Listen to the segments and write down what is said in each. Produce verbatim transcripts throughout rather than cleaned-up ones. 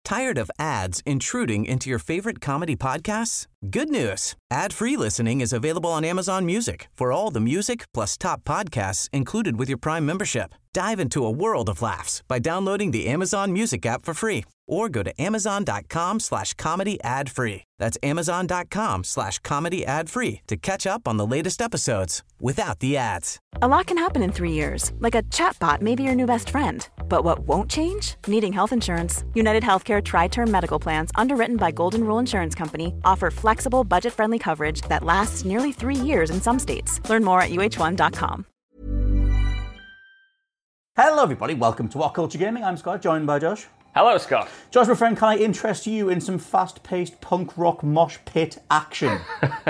Tired of ads intruding into your favorite comedy podcasts? Good news. Ad-free listening is available on Amazon Music for all the music plus top podcasts included with your Prime membership. Dive into a world of laughs by downloading the Amazon Music app for free or go to amazon.com slash comedy ad free. That's amazon.com slash comedy ad free to catch up on the latest episodes without the ads. A lot can happen in three years, like a chatbot may be your new best friend. But what won't change? Needing health insurance. United Healthcare Tri-Term Medical Plans, underwritten by Golden Rule Insurance Company, offer flexible, budget-friendly coverage that lasts nearly three years in some states. Learn more at U H one dot com. Hello everybody, welcome to What Culture Gaming. I'm Scott, joined by Josh. Hello, Scott. Josh, my friend, can I interest you in some fast-paced punk rock mosh pit action?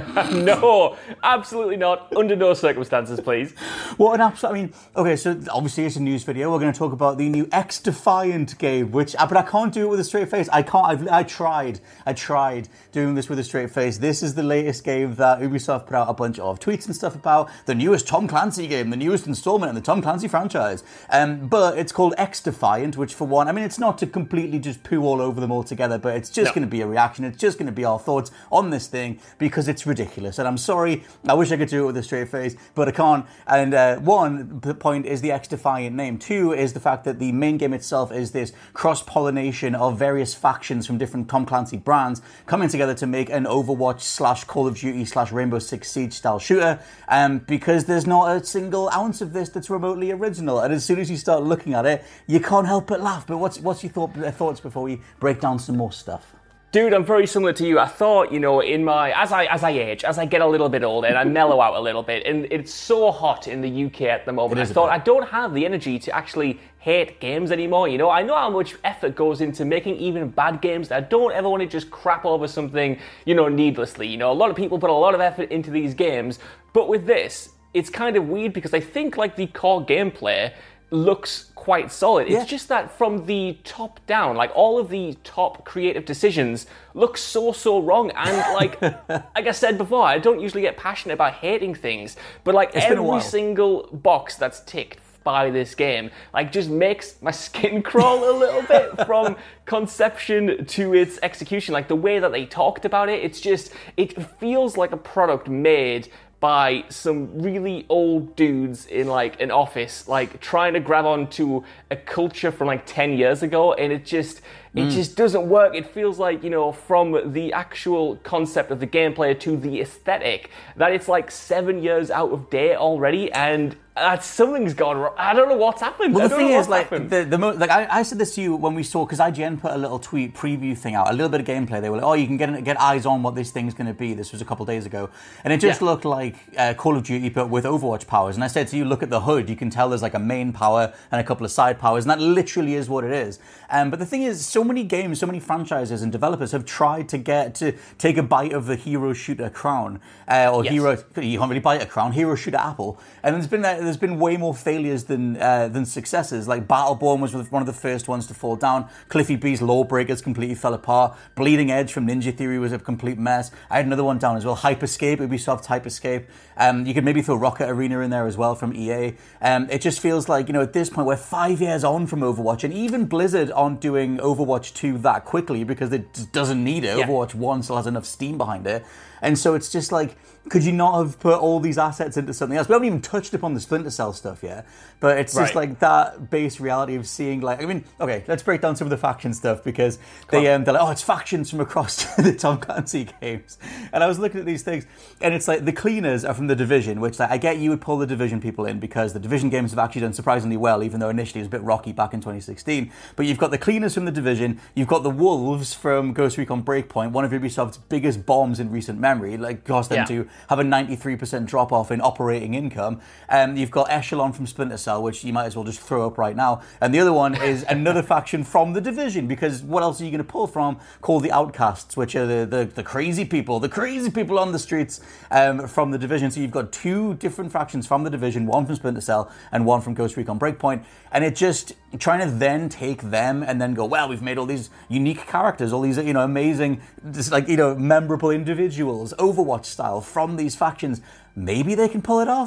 No, absolutely not. Under no circumstances, please. What an absolute... I mean, okay, so obviously it's a news video. We're going to talk about the new X-Defiant game, which... But I can't do it with a straight face. I can't... I've, I tried. I tried doing this with a straight face. This is the latest game that Ubisoft put out a bunch of tweets and stuff about. The newest Tom Clancy game, the newest installment in the Tom Clancy franchise. Um, but it's called X-Defiant, which for one... I mean, it's not to completely just poo all over them all together, but it's just no. going to be a reaction. It's just going to be our thoughts on this thing because it's ridiculous. And I'm sorry, I wish I could do it with a straight face, but I can't. And uh, one point is the X-Defiant name. Two is the fact that the main game itself is this cross-pollination of various factions from different Tom Clancy brands coming together to make an Overwatch slash Call of Duty slash Rainbow Six Siege style shooter. Um, because there's not a single ounce of this that's remotely original. And as soon as you start looking at it, you can't help but laugh. But what's what's your thought, thoughts before we break down some more stuff? Dude, I'm very similar to you. I thought, you know, in my as I as I age, as I get a little bit older and I mellow out a little bit, and it's so hot in the U K at the moment. I thought I don't have the energy to actually hate games anymore. You know, I know how much effort goes into making even bad games. I don't ever want to just crap over something, you know, needlessly. You know, a lot of people put a lot of effort into these games, but with this, it's kind of weird because I think like the core gameplay looks quite solid. It's yeah. just that from the top down, like all of the top creative decisions look so, so wrong. And like, like I said before, I don't usually get passionate about hating things, but like it's every single box that's ticked by this game, like just makes my skin crawl a little bit from conception to its execution. Like the way that they talked about it, it's just, it feels like a product made by some really old dudes in like an office, like trying to grab onto a culture from like ten years ago, and it just it mm. just doesn't work. It feels like, you know, from the actual concept of the gameplay to the aesthetic, that it's like seven years out of date already, and uh, something's gone wrong. I don't know what's happened. Well, the thing is, like, happened. the, the mo- like I, I said this to you when we saw, because I G N put a little tweet preview thing out, a little bit of gameplay. They were like, oh, you can get get eyes on what this thing's going to be. This was a couple days ago, and it just yeah. looked like uh, Call of Duty, but with Overwatch powers. And I said to you, look at the hood. You can tell there's like a main power and a couple of side powers, and that literally is what it is. Um, but the thing is, so many games, so many franchises and developers have tried to get to take a bite of the hero shooter crown, uh, or yes. hero. You can't really bite a crown. Hero shooter apple, and there's been uh, there's been way more failures than uh, than successes. Like Battleborn was one of the first ones to fall down. Cliffy B's Lawbreakers completely fell apart. Bleeding Edge from Ninja Theory was a complete mess. I had another one down as well. Hyperscape, Ubisoft Hyperscape. Um, you could maybe throw Rocket Arena in there as well from E A. Um, it just feels like, you know, at this point we're five years on from Overwatch, and even Blizzard aren't doing Overwatch two that quickly because it just doesn't need it. Yeah. Overwatch one still has enough steam behind it. And so it's just like, could you not have put all these assets into something else? We haven't even touched upon the Splinter Cell stuff yet, but it's just right. like that base reality of seeing, like, I mean, okay, let's break down some of the faction stuff, because they, um, they're like, oh, it's factions from across the Tom Clancy games. And I was looking at these things, and it's like the cleaners are from The Division, which, like, I get you would pull the Division people in because the Division games have actually done surprisingly well, even though initially it was a bit rocky back in twenty sixteen. But you've got the cleaners from The Division, you've got the Wolves from Ghost Recon Breakpoint, one of Ubisoft's biggest bombs in recent memory, like caused them yeah. to have a ninety-three percent drop off in operating income. Um, you've got Echelon from Splinter Cell, which you might as well just throw up right now. And the other one is another faction from The Division, because what else are you going to pull from? Called the Outcasts, which are the, the, the crazy people, the crazy people on the streets um, from The Division. So you've got two different factions from The Division, one from Splinter Cell and one from Ghost Recon Breakpoint. And it just, trying to then take them and then go, well, we've made all these unique characters, all these, you know, amazing, just like, you know, memorable individuals, Overwatch style, from these factions. Maybe they can pull it off.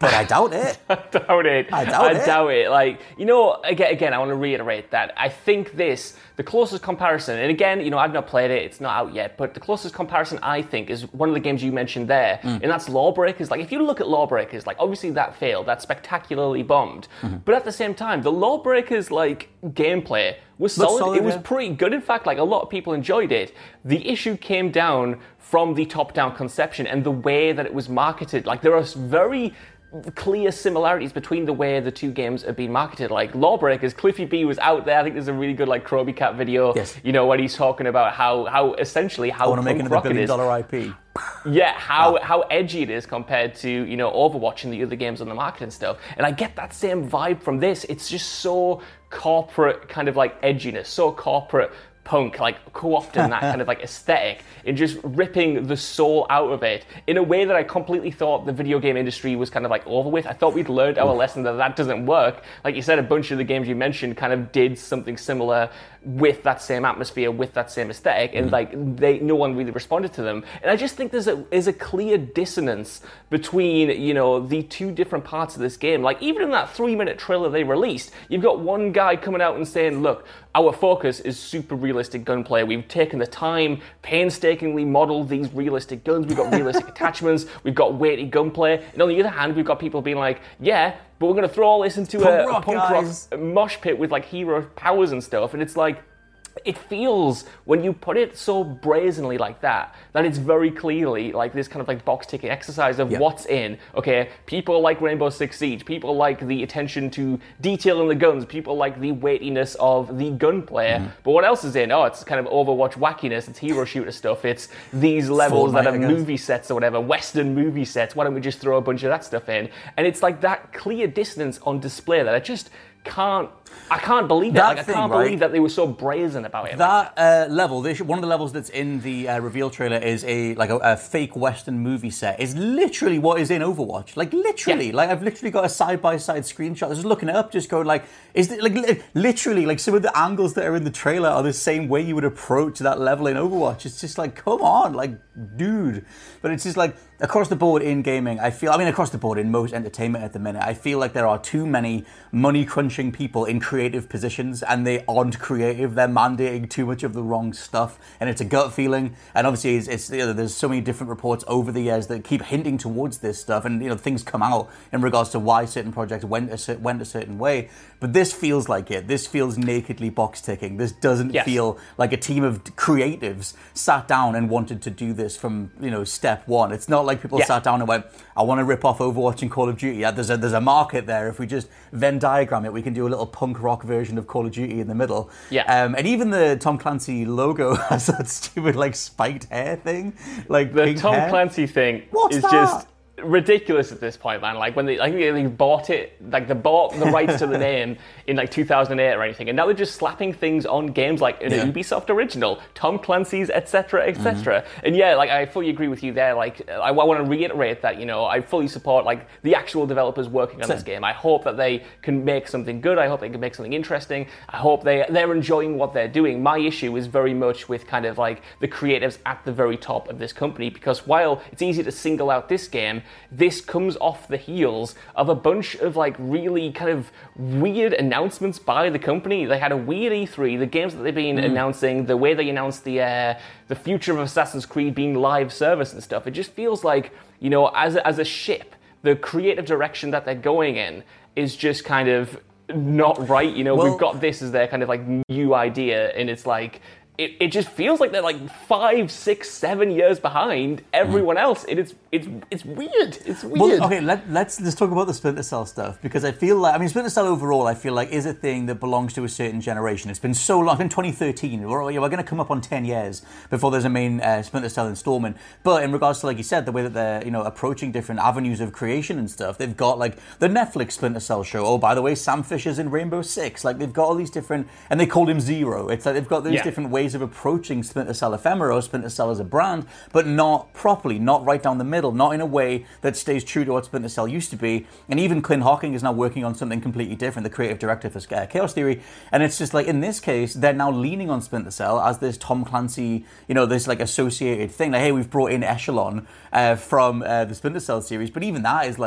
But I doubt it. I doubt it. I doubt I it. doubt it. Like, you know, again, again, I want to reiterate that I think this, the closest comparison, and again, you know, I've not played it, it's not out yet, but the closest comparison I think is one of the games you mentioned there, mm. and that's Lawbreakers. Like, if you look at Lawbreakers, like, obviously that failed, that spectacularly bombed, mm-hmm. but at the same time, the Lawbreakers, like, gameplay was solid. solid. It was yeah. pretty good. In fact, like, a lot of people enjoyed it. The issue came down from the top-down conception and the way that it was marketed. Like, there are very clear similarities between the way the two games are being marketed. Like Lawbreakers, Cliffy B was out there. I think there's a really good like Krobie Cat video. Yes. You know, when he's talking about how how essentially how I want to make another billion dollar I P. Yeah, how wow. how edgy it is compared to, you know, Overwatch and the other games on the market and stuff. And I get that same vibe from this. It's just so corporate kind of like edginess, so corporate punk, like co-opting that kind of like aesthetic and just ripping the soul out of it in a way that I completely thought the video game industry was kind of like over with. I thought we'd learned our lesson that that doesn't work. Like you said, a bunch of the games you mentioned kind of did something similar with that same atmosphere, with that same aesthetic, and like they, no one really responded to them. And I just think there's a is a clear dissonance between, you know, the two different parts of this game. Like even in that three-minute trailer they released, you've got one guy coming out and saying, "Look, our focus is super realistic gunplay. We've taken the time, painstakingly modeled these realistic guns. We've got realistic attachments. We've got weighty gunplay." And on the other hand, we've got people being like, "Yeah, but we're going to throw all this into punk a, rock, a punk guys. rock mosh pit with like hero powers and stuff." And it's like, it feels, when you put it so brazenly like that, that it's very clearly like this kind of like box ticking exercise of yep. what's in. Okay, people like Rainbow Six Siege, people like the attention to detail in the guns, people like the weightiness of the gunplay. Mm-hmm. But what else is in? Oh, it's kind of Overwatch wackiness, it's hero shooter stuff, it's these levels Fortnite, that are movie sets or whatever, Western movie sets. Why don't we just throw a bunch of that stuff in? And it's like that clear dissonance on display that I just can't I can't believe it. That like, I thing, can't right? believe that they were so brazen about it. That uh, level, they should, one of the levels that's in the uh, reveal trailer is a like a, a fake Western movie set. Is literally what is in Overwatch. Like literally, yeah. like I've literally got a side by side screenshot. I was just looking it up, just going like, is it, like li- literally like some of the angles that are in the trailer are the same way you would approach that level in Overwatch. It's just like, come on, like dude. But it's just like across the board in gaming, I feel. I mean, across the board in most entertainment at the minute, I feel like there are too many money crunching people in creative positions, and they aren't creative. They're mandating too much of the wrong stuff, and it's a gut feeling. And obviously, it's, it's you know, there's so many different reports over the years that keep hinting towards this stuff, and you know things come out in regards to why certain projects went a, went a certain way. But this feels like it. This feels nakedly box ticking. This doesn't yes. feel like a team of creatives sat down and wanted to do this from you know step one. It's not like people yeah. sat down and went, "I want to rip off Overwatch and Call of Duty." Yeah, there's a there's a market there. If we just Venn diagram it, we can do a little punk rock version of Call of Duty in the middle. Yeah. Um, and even the Tom Clancy logo has that stupid like spiked hair thing. Like the pink Tom hair. Clancy thing What's is that? just ridiculous at this point, man. Like when they, I think they bought it, like they bought the rights to the name in like two thousand eight or anything, and now they're just slapping things on games like in yeah. a Ubisoft original, Tom Clancy's, et cetera, et cetera. Mm-hmm. And yeah, like I fully agree with you there. Like I, I want to reiterate that, you know, I fully support like the actual developers working on so, this game. I hope that they can make something good. I hope they can make something interesting. I hope they they're enjoying what they're doing. My issue is very much with kind of like the creatives at the very top of this company, because while it's easy to single out this game, this comes off the heels of a bunch of like really kind of weird announcements by the company. They had a weird E three, the games that they've been mm. announcing, the way they announced the uh, the future of Assassin's Creed being live service and stuff. It just feels like, you know, as a, as a ship, the creative direction that they're going in is just kind of not right. You know, well, we've got this as their kind of like new idea, and it's like, It, it just feels like they're like five, six, seven years behind everyone mm. else. And it's it's it's weird. It's weird. Well, okay, let, let's just talk about the Splinter Cell stuff, because I feel like, I mean, Splinter Cell overall, I feel like is a thing that belongs to a certain generation. It's been so long. It's been twenty thirteen. We're, we're going to come up on ten years before there's a main uh, Splinter Cell installment. But in regards to, like you said, the way that they're, you know, approaching different avenues of creation and stuff, they've got like the Netflix Splinter Cell show. Oh, by the way, Sam Fisher's in Rainbow Six. Like they've got all these different, and they called him Zero. It's like they've got these yeah. different ways of approaching Splinter Cell Ephemeral, Splinter Cell as a brand, but not properly, not right down the middle, not in a way that stays true to what Splinter Cell used to be. And even Clint Hocking is now working on something completely different, the creative director for uh, Chaos Theory. And it's just like, in this case, they're now leaning on Splinter Cell as this Tom Clancy, you know, this like associated thing. Like, hey, we've brought in Echelon uh, from uh, the Splinter Cell series, but even that is like,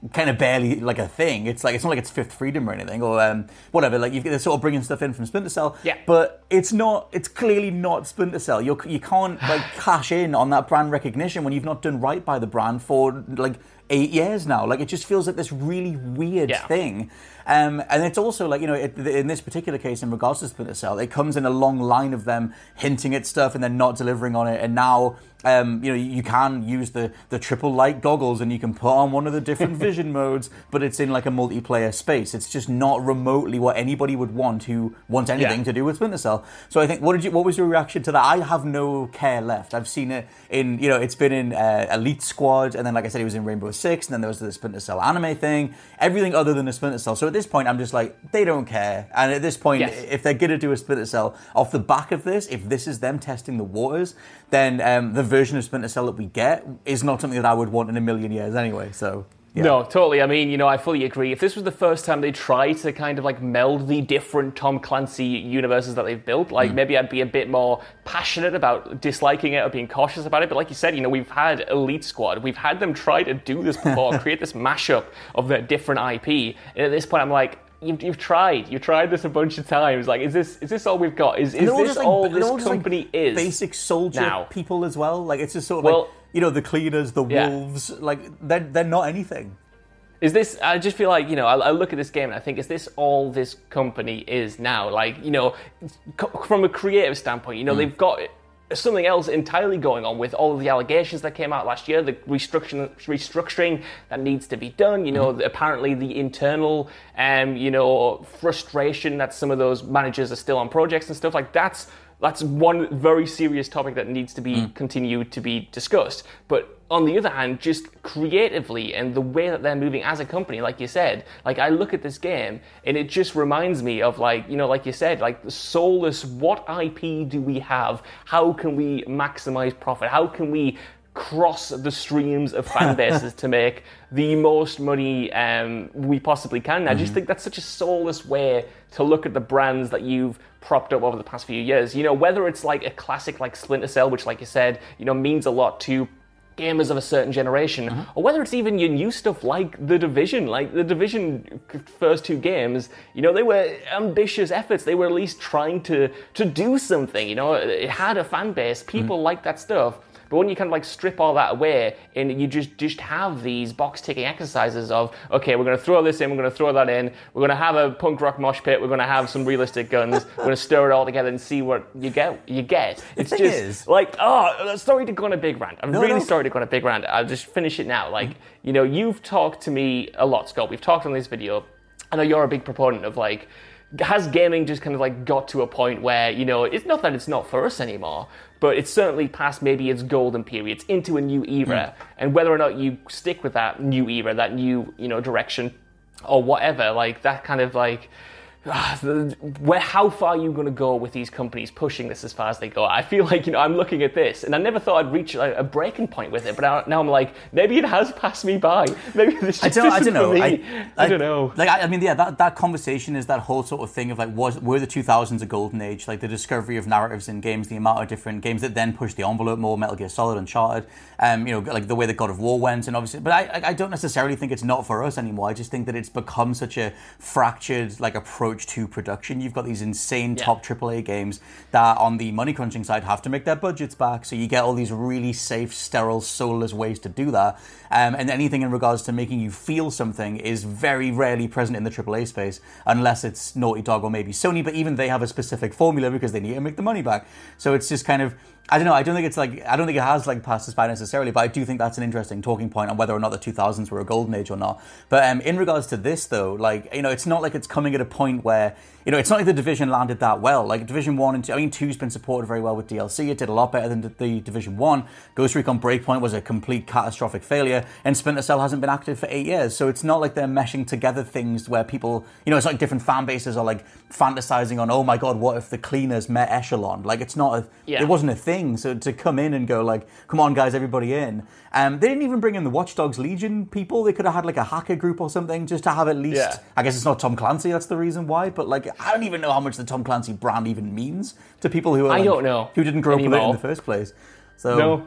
kind of barely like a thing. It's like it's not like it's Fifth Freedom or anything or um, whatever. Like you've, they're sort of bringing stuff in from Splinter Cell. Yeah. But it's not. It's clearly not Splinter Cell. You you can't like cash in on that brand recognition when you've not done right by the brand for like eight years now. Like it just feels like this really weird yeah. thing. Um, and it's also like, you know, it, in this particular case, in regards to Splinter Cell, it comes in a long line of them hinting at stuff and then not delivering on it. And now, um, you know, you can use the, the triple light goggles and you can put on one of the different vision modes, but it's in like a multiplayer space. It's just not remotely what anybody would want who wants anything yeah. to do with Splinter Cell. So I think, what did you? What was your reaction to that? I have no care left. I've seen it in, you know, it's been in uh, Elite Squad, and then like I said, it was in Rainbow Six, and then there was the Splinter Cell anime thing. Everything other than the Splinter Cell. So at this point, I'm just like, they don't care. And at this point, yes. if they're going to do a Splinter Cell off the back of this, if this is them testing the waters, then um, the version of Splinter Cell that we get is not something that I would want in a million years anyway. So. Yeah. No, totally. I mean, you know, I fully agree. If this was the first time they tried to kind of like meld the different Tom Clancy universes that they've built, like mm. maybe I'd be a bit more passionate about disliking it or being cautious about it. But like you said, you know, we've had Elite Squad. We've had them try to do this before, create this mashup of the different I P. And at this point, I'm like, You've, you've tried. You've tried this a bunch of times. Like, is this is this all we've got? Is, is all this just, like, all this all just, company like, is? Basic soldier now? People as well. Like, it's just sort of well, like, you know, the cleaners, the yeah. wolves. Like, they're, they're not anything. Is this, I just feel like, you know, I, I look at this game and I think, is this all this company is now? Like, you know, from a creative standpoint, you know, mm. they've got something else entirely going on with all of the allegations that came out last year, the restructuring, restructuring that needs to be done, you know, mm-hmm. apparently the internal, um, you know, frustration that some of those managers are still on projects and stuff like that's That's one very serious topic that needs to be mm. continued to be discussed. But on the other hand, just creatively and the way that they're moving as a company, like you said, like I look at this game and it just reminds me of like, you know, like you said, like the soulless, what I P do we have? How can we maximize profit? How can we cross the streams of fan bases to make the most money um, we possibly can? And I just think that's such a soulless way to look at the brands that you've propped up over the past few years. You know, whether it's like a classic like Splinter Cell, which like you said, you know, means a lot to gamers of a certain generation, uh-huh. or whether it's even your new stuff like The Division. Like The Division first two games, you know, they were ambitious efforts. They were at least trying to to do something, you know. It had a fan base. People mm. like that stuff. But when you kind of like strip all that away and you just, just have these box-ticking exercises of, okay, we're going to throw this in, we're going to throw that in, we're going to have a punk rock mosh pit, we're going to have some realistic guns, we're going to stir it all together and see what you get. You get. It's just is, like, oh, sorry to go on a big rant. I'm no, really no. sorry to go on a big rant. I'll just finish it now. Like, you know, you've talked to me a lot, Scott. We've talked on this video. I know you're a big proponent of like, has gaming just kind of like got to a point where, you know, it's not that it's not for us anymore, but it's certainly past maybe its golden period. It's into a new era. Mm. And whether or not you stick with that new era, that new, you know, direction or whatever, like that kind of like, uh, the, where how far are you going to go with these companies pushing this as far as they go? I feel like, you know, I'm looking at this and I never thought I'd reach like, a breaking point with it, but now, now I'm like, maybe it has passed me by. Maybe this just I don't, I don't know. I, I, I don't know. Like, I, I mean, yeah, that, that conversation is that whole sort of thing of like, was were the two thousands a golden age? Like the discovery of narratives in games, the amount of different games that then pushed the envelope more, Metal Gear Solid, Uncharted, um, you know, like the way that God of War went, and obviously, but I, I don't necessarily think it's not for us anymore. I just think that it's become such a fractured like approach to production. You've got these insane yeah. top triple A games that on the money crunching side have to make their budgets back. So you get all these really safe, sterile, soulless ways to do that. Um, and anything in regards to making you feel something is very rarely present in the triple A space, unless it's Naughty Dog or maybe Sony. But even they have a specific formula because they need to make the money back. So it's just kind of, I don't know, I don't think it's like, I don't think it has like passed us by necessarily, but I do think that's an interesting talking point on whether or not the two thousands were a golden age or not. But um, in regards to this though, like, you know, it's not like it's coming at a point where, you know, it's not like the Division landed that well. Like Division one and two, I mean, two's been supported very well with D L C. It did a lot better than the Division one. Ghost Recon Breakpoint was a complete catastrophic failure, and Splinter Cell hasn't been active for eight years. So it's not like they're meshing together things where people, you know, it's like different fan bases are like fantasizing on, oh my God, what if the cleaners met Echelon? Like it's not, a, yeah. it wasn't a thing. So to come in and go like, come on guys, everybody in. Um, they didn't even bring in the Watch Dogs Legion people. They could have had like a hacker group or something just to have at least, yeah. I guess it's not Tom Clancy, that's the reason why, but like, I don't even know how much the Tom Clancy brand even means to people who are I like, don't know who didn't grow anymore. up with it in the first place. So no.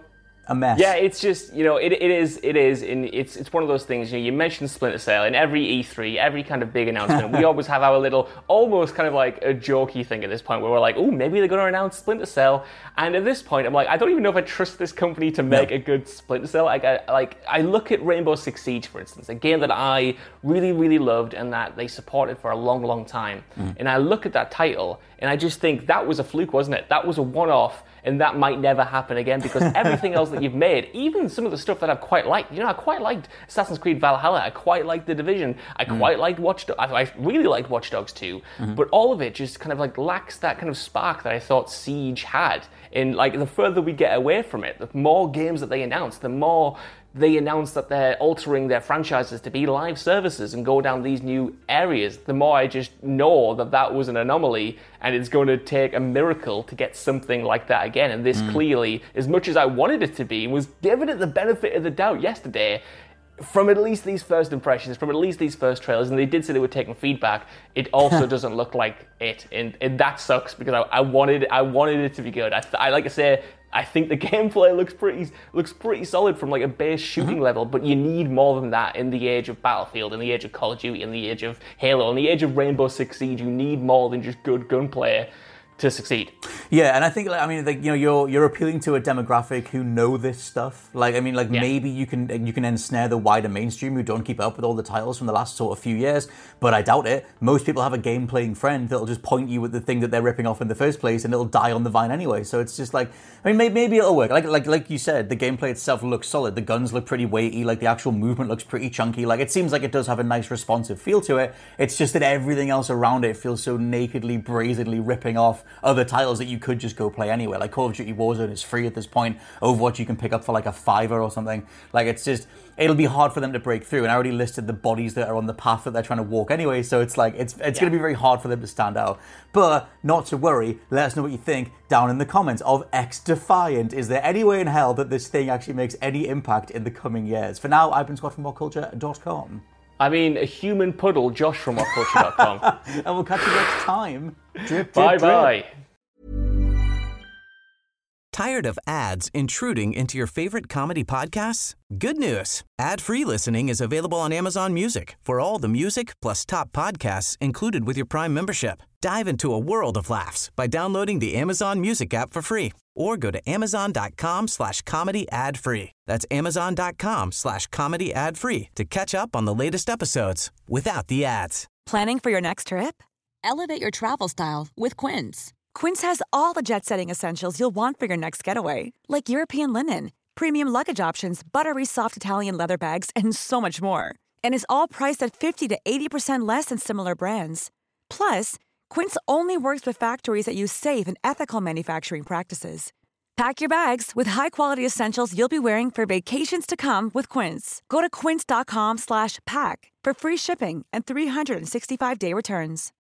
a mess. Yeah, it's just, you know, it it is, it is, and it's it's one of those things, you know, you mentioned Splinter Cell, in every E three, every kind of big announcement, we always have our little, almost kind of like a jokey thing at this point, where we're like, oh, maybe they're going to announce Splinter Cell, and at this point, I'm like, I don't even know if I trust this company to make no. a good Splinter Cell. Like I, like, I look at Rainbow Six Siege, for instance, a game that I really, really loved, and that they supported for a long, long time, mm. and I look at that title, and I just think that was a fluke, wasn't it? That was a one-off, and that might never happen again, because everything else that you've made, even some of the stuff that I've quite liked, you know, I quite liked Assassin's Creed Valhalla, I quite liked The Division, I mm. quite liked Watch Dogs, I really liked Watch Dogs two, mm-hmm. but all of it just kind of like lacks that kind of spark that I thought Siege had. And like the further we get away from it, the more games that they announce, the more they announce that they're altering their franchises to be live services and go down these new areas, the more I just know that that was an anomaly, and it's going to take a miracle to get something like that again. And this mm. clearly, as much as I wanted it to be, was given it the benefit of the doubt yesterday, from at least these first impressions, from at least these first trailers, and they did say they were taking feedback, it also doesn't look like it, and, and that sucks, because I, I wanted I wanted it to be good. I, I like I say, I think the gameplay looks pretty looks pretty solid from like a base shooting mm-hmm. level, but you need more than that in the age of Battlefield, in the age of Call of Duty, in the age of Halo, in the age of Rainbow Six Siege. You need more than just good gunplay to succeed. Yeah, and I think, like, I mean, like, you know, you're you're appealing to a demographic who know this stuff. Like, I mean, like, yeah. maybe you can you can ensnare the wider mainstream who don't keep up with all the titles from the last sort of few years, but I doubt it. Most people have a game-playing friend that'll just point you at the thing that they're ripping off in the first place, and it'll die on the vine anyway. So it's just like, I mean, maybe, maybe it'll work. Like, like, like you said, the gameplay itself looks solid. The guns look pretty weighty. Like, the actual movement looks pretty chunky. Like, it seems like it does have a nice, responsive feel to it. It's just that everything else around it feels so nakedly, brazenly ripping off other titles that you could just go play anywhere. Like, Call of Duty Warzone is free at this point. Overwatch you can pick up for like a fiver or something. Like, it's just, it'll be hard for them to break through. And I already listed the bodies that are on the path that they're trying to walk anyway. So it's like, it's it's yeah. going to be very hard for them to stand out. But not to worry. Let us know what you think down in the comments of X Defiant. Is there any way in hell that this thing actually makes any impact in the coming years? For now, I've been Scott from what culture dot com. I mean, a human puddle, Josh from what culture dot com. And we'll catch you next time. Drip, drip, Bye-bye. Drip. Tired of ads intruding into your favorite comedy podcasts? Good news. Ad-free listening is available on Amazon Music for all the music plus top podcasts included with your Prime membership. Dive into a world of laughs by downloading the Amazon Music app for free or go to amazon.com slash comedy ad free. That's amazon.com slash comedy ad free to catch up on the latest episodes without the ads. Planning for your next trip? Elevate your travel style with Quince. Quince has all the jet-setting essentials you'll want for your next getaway, like European linen, premium luggage options, buttery soft Italian leather bags, and so much more. And is all priced at fifty to eighty percent less than similar brands. Plus, Quince only works with factories that use safe and ethical manufacturing practices. Pack your bags with high-quality essentials you'll be wearing for vacations to come with Quince. Go to quince.com slash pack for free shipping and three sixty-five day returns.